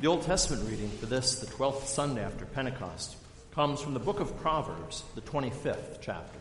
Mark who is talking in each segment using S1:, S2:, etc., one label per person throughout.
S1: The Old Testament reading for this, the 12th Sunday after Pentecost, comes from the book of Proverbs, the 25th chapter.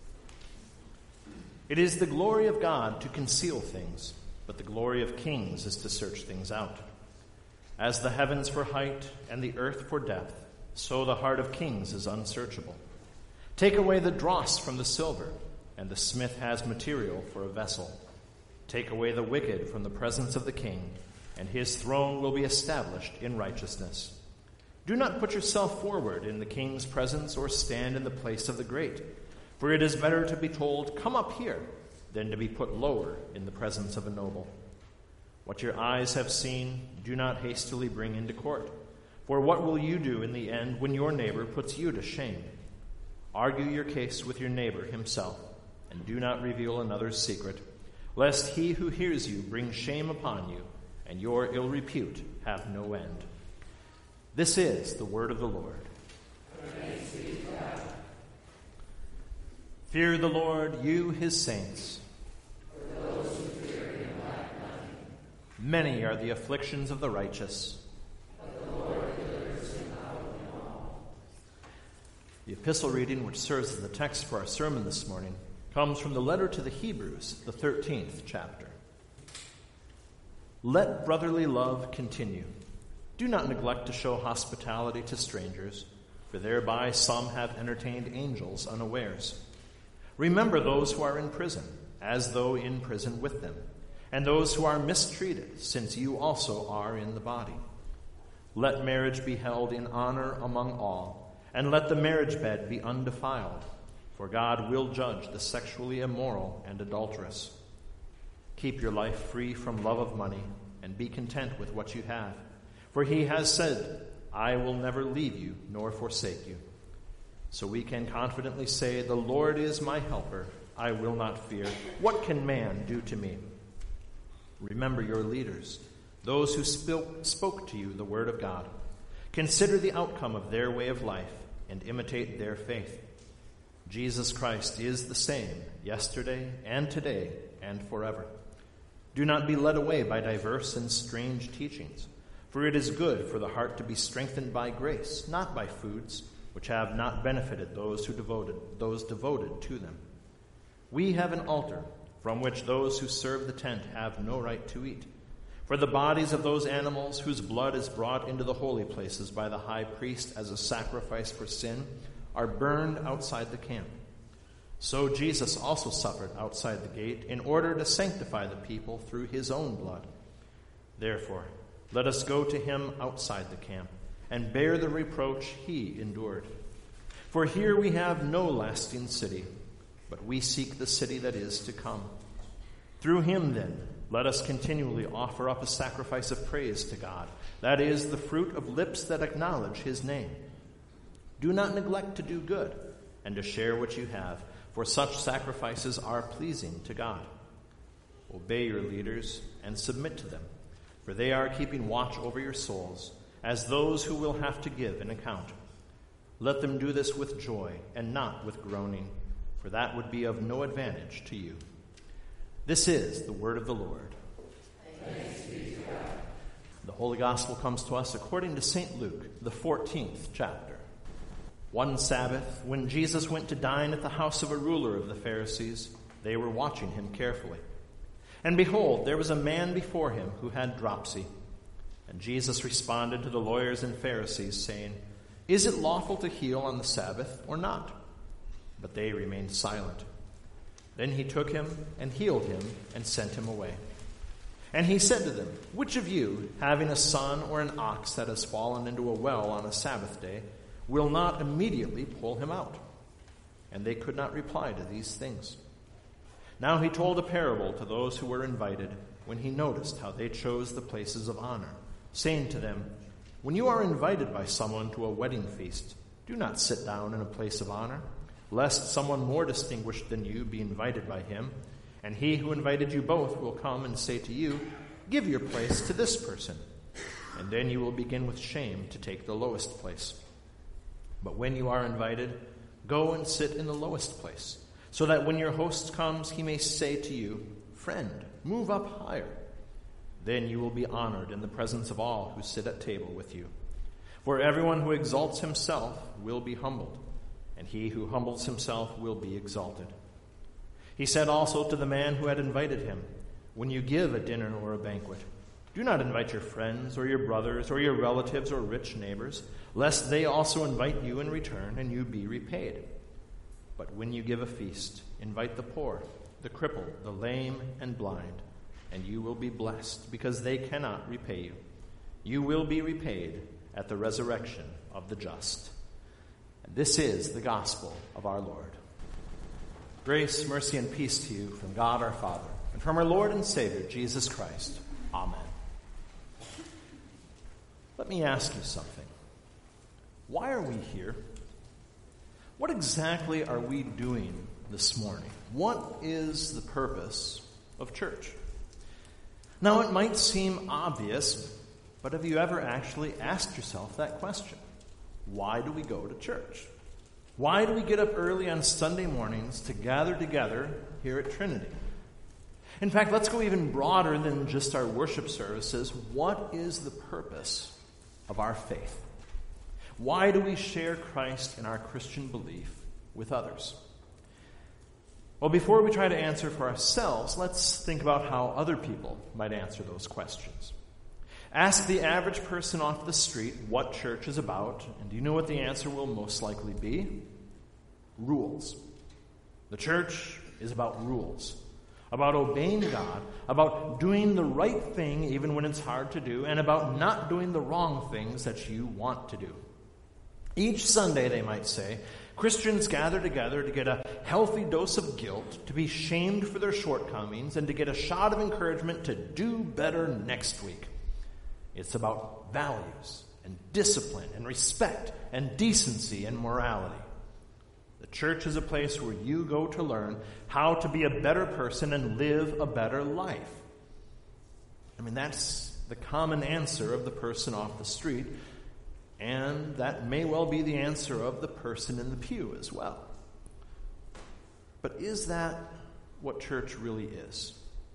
S1: It is the glory of God to conceal things, but the glory of kings is to search things out. As the heavens for height and the earth for depth, so the heart of kings is unsearchable. Take away the dross from the silver, and the smith has material for a vessel. Take away the wicked from the presence of the king, and his throne will be established in righteousness. Do not put yourself forward in the king's presence or stand in the place of the great, for it is better to be told, "Come up here," than to be put lower in the presence of a noble. What your eyes have seen, do not hastily bring into court. For what will you do in the end when your neighbor puts you to shame? Argue your case with your neighbor himself, and do not reveal another's secret, lest he who hears you bring shame upon you, and your ill repute have no end. This is the word of the Lord.
S2: Thanks be to God.
S1: Fear the Lord, you his saints.
S2: For those who fear him lack nothing.
S1: Many are the afflictions of the righteous,
S2: but the Lord delivers him out of them all.
S1: The epistle reading, which serves as the text for our sermon this morning, comes from the letter to the Hebrews, the 13th chapter. Let brotherly love continue. Do not neglect to show hospitality to strangers, for thereby some have entertained angels unawares. Remember those who are in prison, as though in prison with them, and those who are mistreated, since you also are in the body. Let marriage be held in honor among all, and let the marriage bed be undefiled, for God will judge the sexually immoral and adulterous. Keep your life free from love of money, and be content with what you have. For he has said, "I will never leave you nor forsake you." So we can confidently say, "The Lord is my helper. I will not fear. What can man do to me?" Remember your leaders, those who spoke to you the word of God. Consider the outcome of their way of life and imitate their faith. Jesus Christ is the same yesterday and today and forever. Do not be led away by diverse and strange teachings, for it is good for the heart to be strengthened by grace, not by foods which have not benefited those devoted to them. We have an altar from which those who serve the tent have no right to eat. For the bodies of those animals whose blood is brought into the holy places by the high priest as a sacrifice for sin are burned outside the camp. So Jesus also suffered outside the gate in order to sanctify the people through his own blood. Therefore, let us go to him outside the camp and bear the reproach he endured. For here we have no lasting city, but we seek the city that is to come. Through him, then, let us continually offer up a sacrifice of praise to God, that is, the fruit of lips that acknowledge his name. Do not neglect to do good and to share what you have, for such sacrifices are pleasing to God. Obey your leaders and submit to them, for they are keeping watch over your souls, as those who will have to give an account. Let them do this with joy and not with groaning, for that would be of no advantage to you. This is the word of the Lord.
S2: Thanks be to God.
S1: The Holy Gospel comes to us according to St. Luke, the 14th chapter. One Sabbath, when Jesus went to dine at the house of a ruler of the Pharisees, they were watching him carefully. And behold, there was a man before him who had dropsy. And Jesus responded to the lawyers and Pharisees, saying, "Is it lawful to heal on the Sabbath or not?" But they remained silent. Then he took him and healed him and sent him away. And he said to them, "Which of you, having a son or an ox that has fallen into a well on a Sabbath day, will not immediately pull him out?" And they could not reply to these things. Now he told a parable to those who were invited, when he noticed how they chose the places of honor, saying to them, "When you are invited by someone to a wedding feast, do not sit down in a place of honor, lest someone more distinguished than you be invited by him, and he who invited you both will come and say to you, 'Give your place to this person,' and then you will begin with shame to take the lowest place. But when you are invited, go and sit in the lowest place, so that when your host comes, he may say to you, 'Friend, move up higher.' Then you will be honored in the presence of all who sit at table with you. For everyone who exalts himself will be humbled, and he who humbles himself will be exalted. He said also to the man who had invited him, when you give a dinner or a banquet, do not invite your friends or your brothers or your relatives or rich neighbors, lest they also invite you in return and you be repaid. But when you give a feast, invite the poor, the crippled, the lame, and blind, and you will be blessed, because they cannot repay you. You will be repaid at the resurrection of the just. And this is the gospel of our Lord. Grace, mercy, and peace to you from God our Father, and from our Lord and Savior, Jesus Christ. Amen. Let me ask you something. Why are we here? What exactly are we doing this morning? What is the purpose of church? Now, it might seem obvious, but have you ever actually asked yourself that question? Why do we go to church? Why do we get up early on Sunday mornings to gather together here at Trinity? In fact, let's go even broader than just our worship services. What is the purpose of our faith? Why do we share Christ in our Christian belief with others? Well, before we try to answer for ourselves, let's think about how other people might answer those questions. Ask the average person off the street what church is about, and do you know what the answer will most likely be? Rules. The church is about rules, about obeying God, about doing the right thing even when it's hard to do, and about not doing the wrong things that you want to do. Each Sunday, they might say, Christians gather together to get a healthy dose of guilt, to be shamed for their shortcomings, and to get a shot of encouragement to do better next week. It's about values and discipline and respect and decency and morality. The church is a place where you go to learn how to be a better person and live a better life. I mean, that's the common answer of the person off the street, and that may well be the answer of the person in the pew as well. But is that what church really is?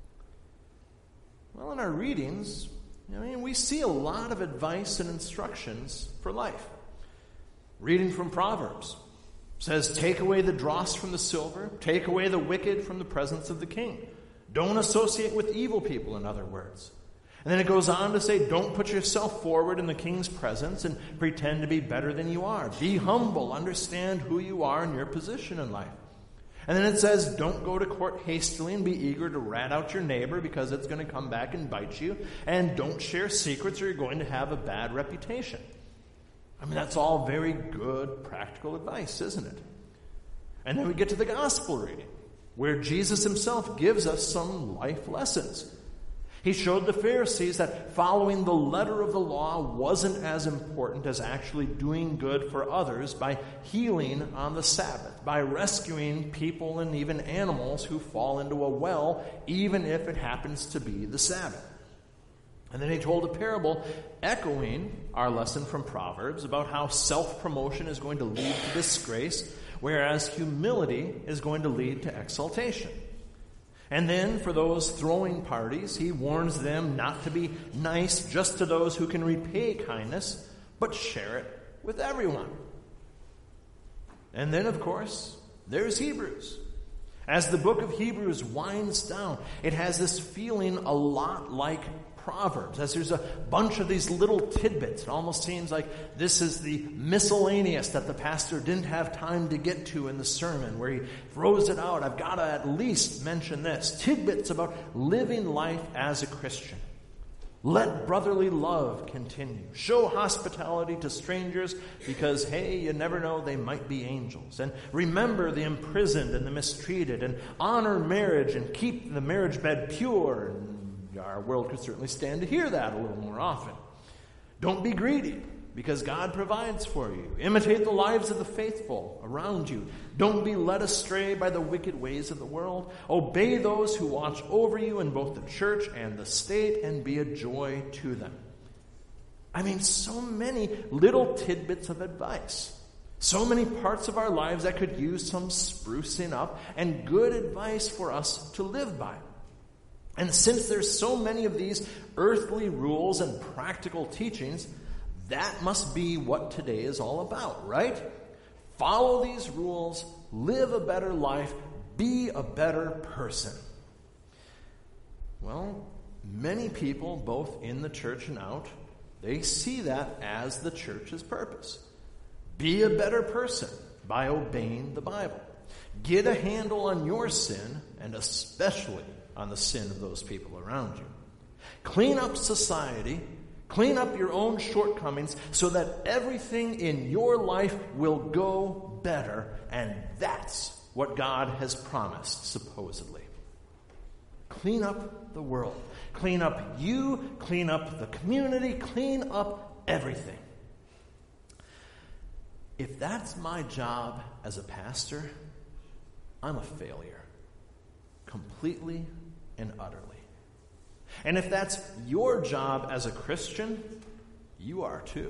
S1: Well, in our readings, we see a lot of advice and instructions for life. Reading from Proverbs says, take away the dross from the silver, take away the wicked from the presence of the king. Don't associate with evil people, in other words. And then it goes on to say, don't put yourself forward in the king's presence and pretend to be better than you are. Be humble, understand who you are and your position in life. And then it says, don't go to court hastily and be eager to rat out your neighbor because it's going to come back and bite you. And don't share secrets or you're going to have a bad reputation. I mean, that's all very good, practical advice, isn't it? And then we get to the gospel reading, where Jesus himself gives us some life lessons. He showed the Pharisees that following the letter of the law wasn't as important as actually doing good for others by healing on the Sabbath, by rescuing people and even animals who fall into a well, even if it happens to be the Sabbath. And then he told a parable echoing our lesson from Proverbs about how self-promotion is going to lead to disgrace, whereas humility is going to lead to exaltation. And then for those throwing parties, he warns them not to be nice just to those who can repay kindness, but share it with everyone. And then, of course, there's Hebrews. As the book of Hebrews winds down, it has this feeling a lot like Proverbs, as there's a bunch of these little tidbits. It almost seems like this is the miscellaneous that the pastor didn't have time to get to in the sermon, where he throws it out. I've got to at least mention this. Tidbits about living life as a Christian. Let brotherly love continue. Show hospitality to strangers because, hey, you never know, they might be angels. And remember the imprisoned and the mistreated, and honor marriage and keep the marriage bed pure. And our world could certainly stand to hear that a little more often. Don't be greedy, because God provides for you. Imitate the lives of the faithful around you. Don't be led astray by the wicked ways of the world. Obey those who watch over you in both the church and the state, and be a joy to them. I mean, so many little tidbits of advice. So many parts of our lives that could use some sprucing up, and good advice for us to live by. And since there's so many of these earthly rules and practical teachings, that must be what today is all about, right? Follow these rules, live a better life, be a better person. Well, many people, both in the church and out, they see that as the church's purpose. Be a better person by obeying the Bible. Get a handle on your sin, and especially on the sin of those people around you. Clean up society, clean up your own shortcomings so that everything in your life will go better, and that's what God has promised, supposedly. Clean up the world. Clean up you, clean up the community, clean up everything. If that's my job as a pastor, I'm a failure. Completely and utterly. And if that's your job as a Christian, you are too.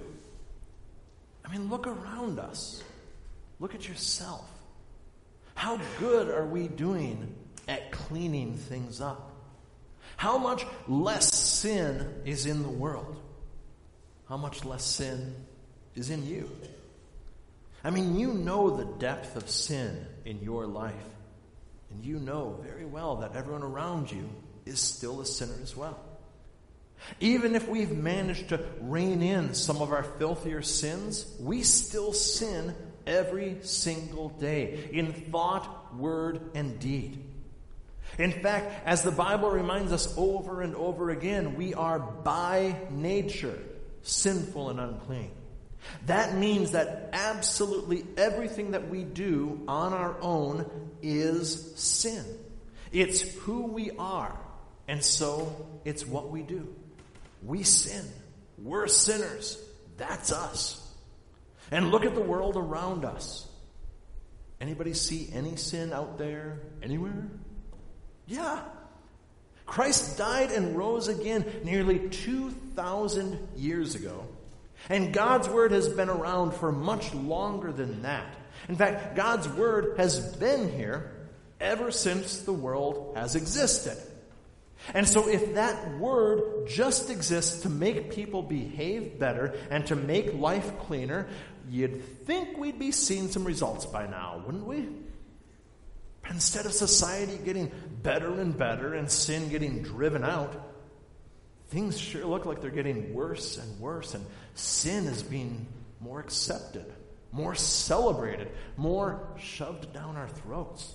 S1: I mean, look around us. Look at yourself. How good are we doing at cleaning things up? How much less sin is in the world? How much less sin is in you? I mean, you know the depth of sin in your life. And you know very well that everyone around you is still a sinner as well. Even if we've managed to rein in some of our filthier sins, we still sin every single day in thought, word, and deed. In fact, as the Bible reminds us over and over again, we are by nature sinful and unclean. That means that absolutely everything that we do on our own is sin. It's who we are, and so it's what we do. We sin. We're sinners. That's us. And look at the world around us. Anybody see any sin out there anywhere? Yeah. Christ died and rose again nearly 2,000 years ago. And God's Word has been around for much longer than that. In fact, God's Word has been here ever since the world has existed. And so if that Word just exists to make people behave better and to make life cleaner, you'd think we'd be seeing some results by now, wouldn't we? Instead of society getting better and better and sin getting driven out, things sure look like they're getting worse and worse, and sin is being more accepted, more celebrated, more shoved down our throats.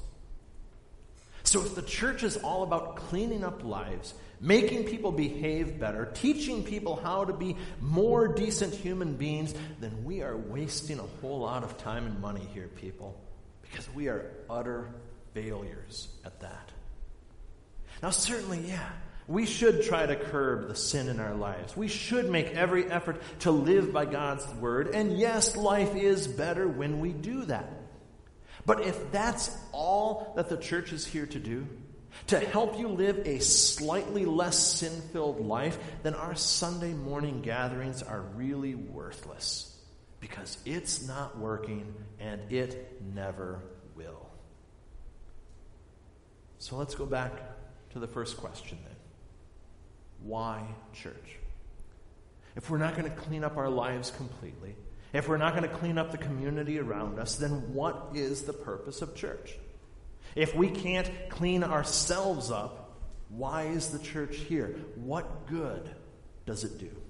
S1: So if the church is all about cleaning up lives, making people behave better, teaching people how to be more decent human beings, then we are wasting a whole lot of time and money here, people, because we are utter failures at that. Now, certainly, we should try to curb the sin in our lives. We should make every effort to live by God's Word. And yes, life is better when we do that. But if that's all that the church is here to do, to help you live a slightly less sin-filled life, then our Sunday morning gatherings are really worthless, because it's not working and it never will. So let's go back to the first question then. Why church? If we're not going to clean up our lives completely, if we're not going to clean up the community around us, then what is the purpose of church? If we can't clean ourselves up, why is the church here? What good does it do?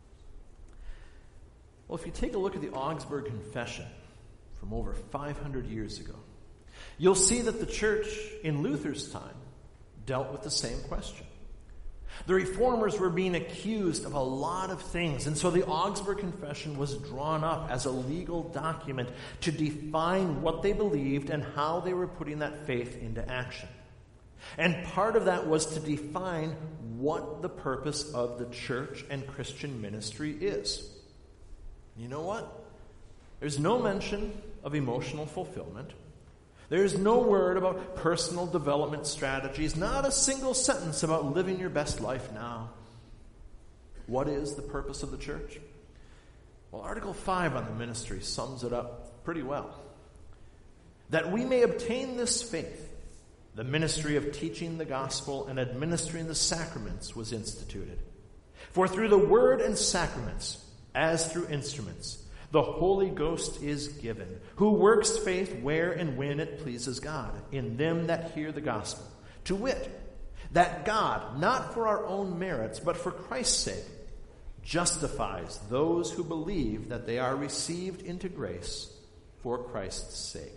S1: Well, if you take a look at the Augsburg Confession from over 500 years ago, you'll see that the church in Luther's time dealt with the same question. The reformers were being accused of a lot of things, and so the Augsburg Confession was drawn up as a legal document to define what they believed and how they were putting that faith into action. And part of that was to define what the purpose of the church and Christian ministry is. You know what? There's no mention of emotional fulfillment. There's no word about personal development strategies, not a single sentence about living your best life now. What is the purpose of the church? Well, Article 5 on the ministry sums it up pretty well. That we may obtain this faith the ministry of teaching the gospel and administering the sacraments was instituted. For through the word and sacraments, as through instruments, the Holy Ghost is given, who works faith where and when it pleases God, in them that hear the gospel, to wit, that God, not for our own merits, but for Christ's sake, justifies those who believe that they are received into grace for Christ's sake.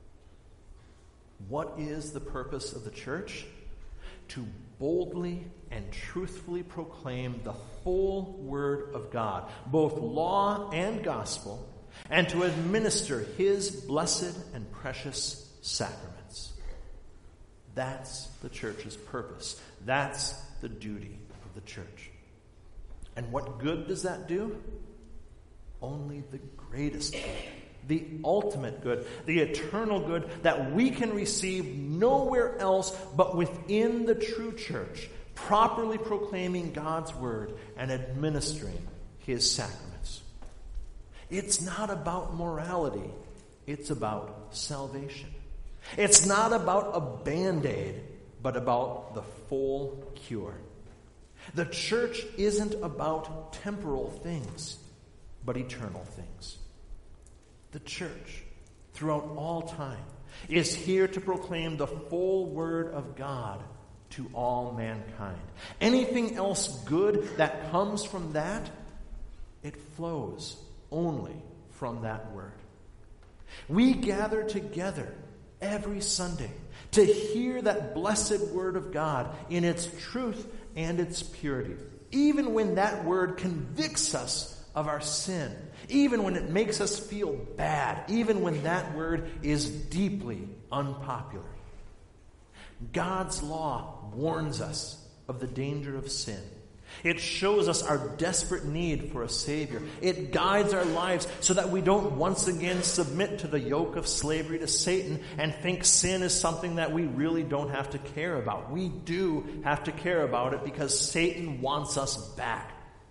S1: What is the purpose of the church? To boldly and truthfully proclaim the full word of God, both law and gospel, and to administer his blessed and precious sacraments. That's the church's purpose. That's the duty of the church. And what good does that do? Only the greatest good, the ultimate good, the eternal good that we can receive nowhere else but within the true church, properly proclaiming God's word and administering his sacraments. It's not about morality. It's about salvation. It's not about a Band-Aid, but about the full cure. The church isn't about temporal things, but eternal things. The church, throughout all time, is here to proclaim the full word of God to all mankind. Anything else good that comes from that, it flows only from that word. We gather together every Sunday to hear that blessed word of God in its truth and its purity, even when that word convicts us of our sin, even when it makes us feel bad, even when that word is deeply unpopular. God's law warns us of the danger of sin. It shows us our desperate need for a Savior. It guides our lives so that we don't once again submit to the yoke of slavery to Satan and think sin is something that we really don't have to care about. We do have to care about it because Satan wants us back.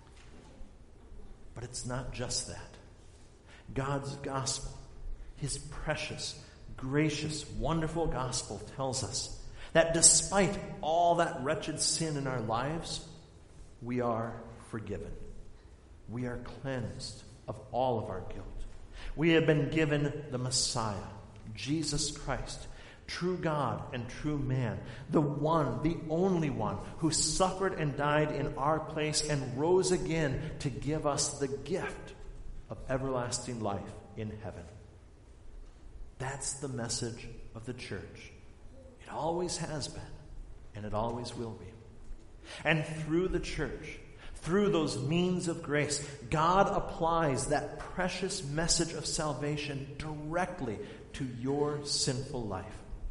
S1: But it's not just that. God's gospel, his precious, gracious, wonderful gospel tells us that despite all that wretched sin in our lives, we are forgiven. We are cleansed of all of our guilt. We have been given the Messiah, Jesus Christ, true God and true man, the one, the only one who suffered and died in our place and rose again to give us the gift of everlasting life in heaven. That's the message of the church. It always has been, and it always will be. And through the church, through those means of grace, God applies that precious message of salvation directly to your sinful life.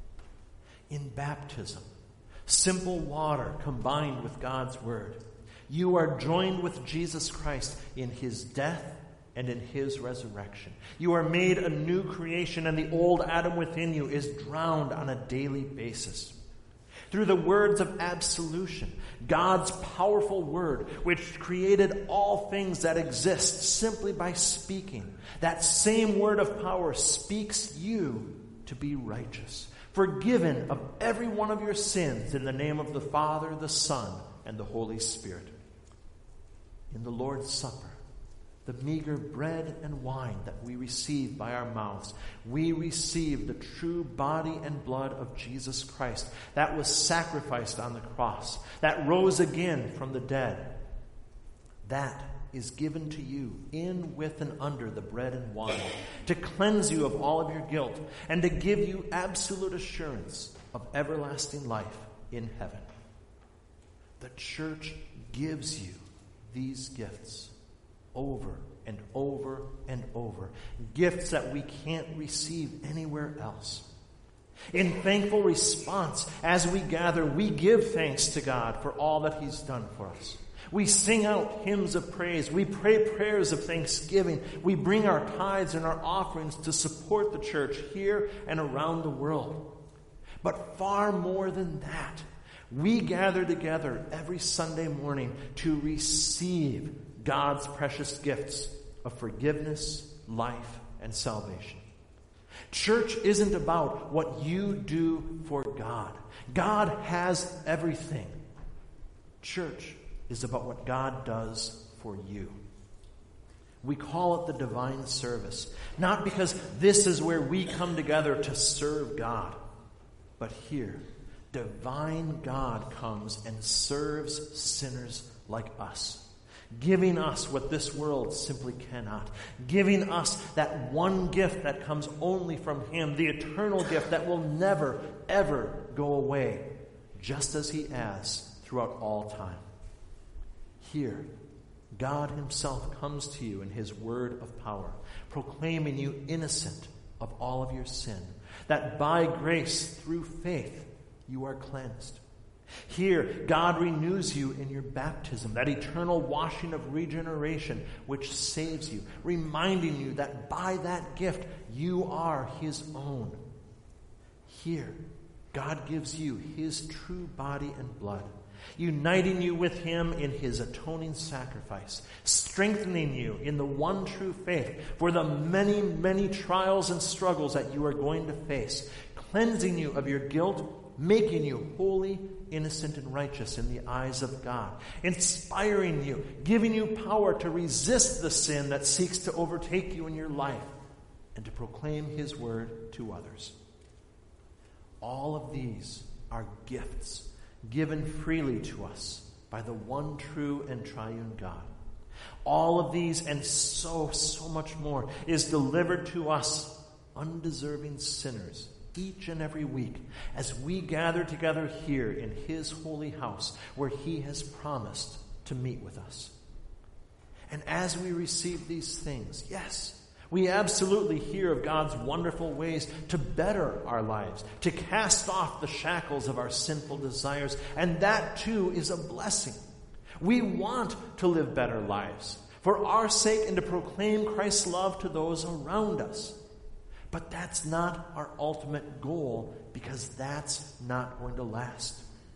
S1: In baptism, simple water combined with God's word, you are joined with Jesus Christ in his death and in his resurrection. You are made a new creation, and the old Adam within you is drowned on a daily basis. Through the words of absolution, God's powerful word, which created all things that exist simply by speaking, that same word of power speaks you to be righteous, forgiven of every one of your sins in the name of the Father, the Son, and the Holy Spirit. In the Lord's Supper, the meager bread and wine that we receive by our mouths, we receive the true body and blood of Jesus Christ that was sacrificed on the cross, that rose again from the dead. That is given to you in, with, and under the bread and wine to cleanse you of all of your guilt and to give you absolute assurance of everlasting life in heaven. The church gives you these gifts over and over and over. Gifts that we can't receive anywhere else. In thankful response, as we gather, we give thanks to God for all that he's done for us. We sing out hymns of praise. We pray prayers of thanksgiving. We bring our tithes and our offerings to support the church here and around the world. But far more than that, we gather together every Sunday morning to receive God's precious gifts of forgiveness, life, and salvation. Church isn't about what you do for God. God has everything. Church is about what God does for you. We call it the divine service, not because this is where we come together to serve God, but here, divine God comes and serves sinners like us, giving us what this world simply cannot, giving us that one gift that comes only from Him, the eternal gift that will never, ever go away, just as He has throughout all time. Here, God Himself comes to you in His word of power, proclaiming you innocent of all of your sin, that by grace, through faith, you are cleansed. Here, God renews you in your baptism, that eternal washing of regeneration which saves you, reminding you that by that gift, you are His own. Here, God gives you His true body and blood, uniting you with Him in His atoning sacrifice, strengthening you in the one true faith for the many, many trials and struggles that you are going to face, cleansing you of your guilt, making you holy, innocent, and righteous in the eyes of God, inspiring you, giving you power to resist the sin that seeks to overtake you in your life, and to proclaim His word to others. All of these are gifts given freely to us by the one true and triune God. All of these and so much more is delivered to us undeserving sinners each and every week as we gather together here in His holy house where He has promised to meet with us. And as we receive these things, yes, we absolutely hear of God's wonderful ways to better our lives, to cast off the shackles of our sinful desires, and that too is a blessing. We want to live better lives for our sake and to proclaim Christ's love to those around us. But that's not our ultimate goal, because that's not going to last.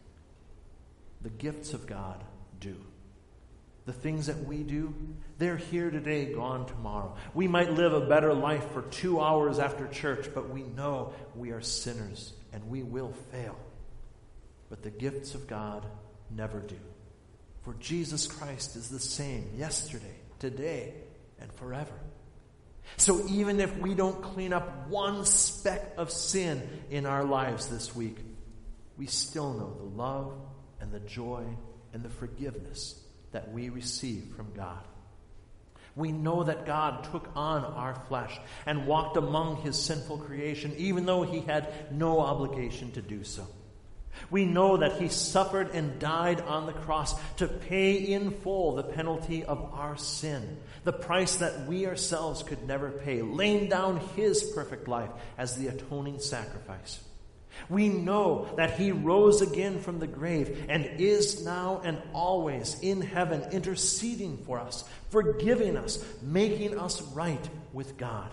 S1: The gifts of God do. The things that we do, they're here today, gone tomorrow. We might live a better life for 2 hours after church, but we know we are sinners and we will fail. But the gifts of God never do. For Jesus Christ is the same yesterday, today, and forever. So even if we don't clean up one speck of sin in our lives this week, we still know the love and the joy and the forgiveness that we receive from God. We know that God took on our flesh and walked among His sinful creation, even though He had no obligation to do so. We know that He suffered and died on the cross to pay in full the penalty of our sin, the price that we ourselves could never pay, laying down His perfect life as the atoning sacrifice. We know that He rose again from the grave and is now and always in heaven, interceding for us, forgiving us, making us right with God.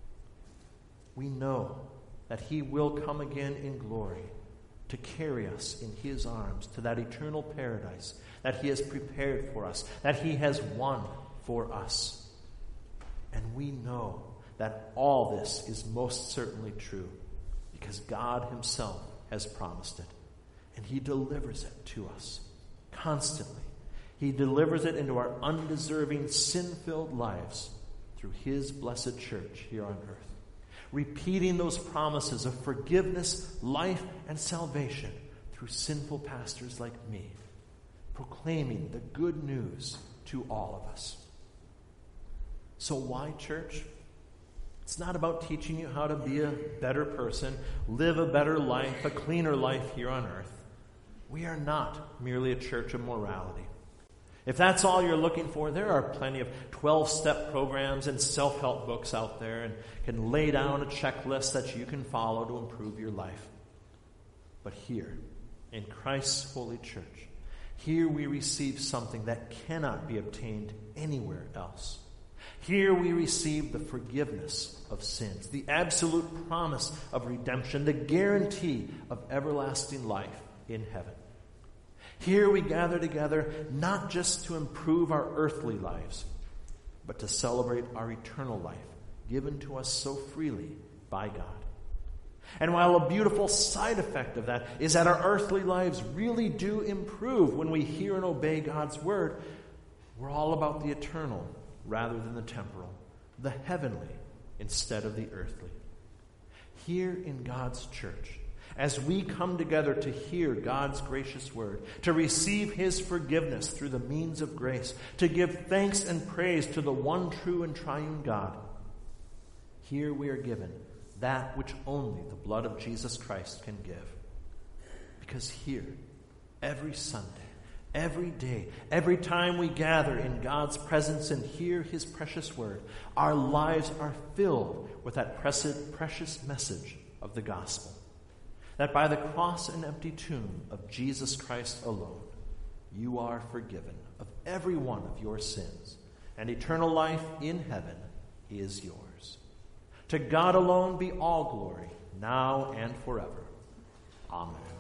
S1: We know that He will come again in glory to carry us in His arms to that eternal paradise that He has prepared for us, that He has won for us. And we know that all this is most certainly true, because God Himself has promised it. And He delivers it to us constantly. He delivers it into our undeserving, sin-filled lives through His blessed church here on earth, repeating those promises of forgiveness, life, and salvation through sinful pastors like me, proclaiming the good news to all of us. So why church? It's not about teaching you how to be a better person, live a better life, a cleaner life here on earth. We are not merely a church of morality. If that's all you're looking for, there are plenty of 12-step programs and self-help books out there and can lay down a checklist that you can follow to improve your life. But here, in Christ's holy church, here we receive something that cannot be obtained anywhere else. Here we receive the forgiveness of sins, the absolute promise of redemption, the guarantee of everlasting life in heaven. Here we gather together not just to improve our earthly lives, but to celebrate our eternal life given to us so freely by God. And while a beautiful side effect of that is that our earthly lives really do improve when we hear and obey God's word, we're all about the eternal rather than the temporal, the heavenly instead of the earthly. Here in God's church, as we come together to hear God's gracious word, to receive his forgiveness through the means of grace, to give thanks and praise to the one true and triune God, here we are given that which only the blood of Jesus Christ can give. Because here, every Sunday, every day, every time we gather in God's presence and hear his precious word, our lives are filled with that precious message of the gospel. That by the cross and empty tomb of Jesus Christ alone, you are forgiven of every one of your sins, and eternal life in heaven is yours. To God alone be all glory, now and forever. Amen.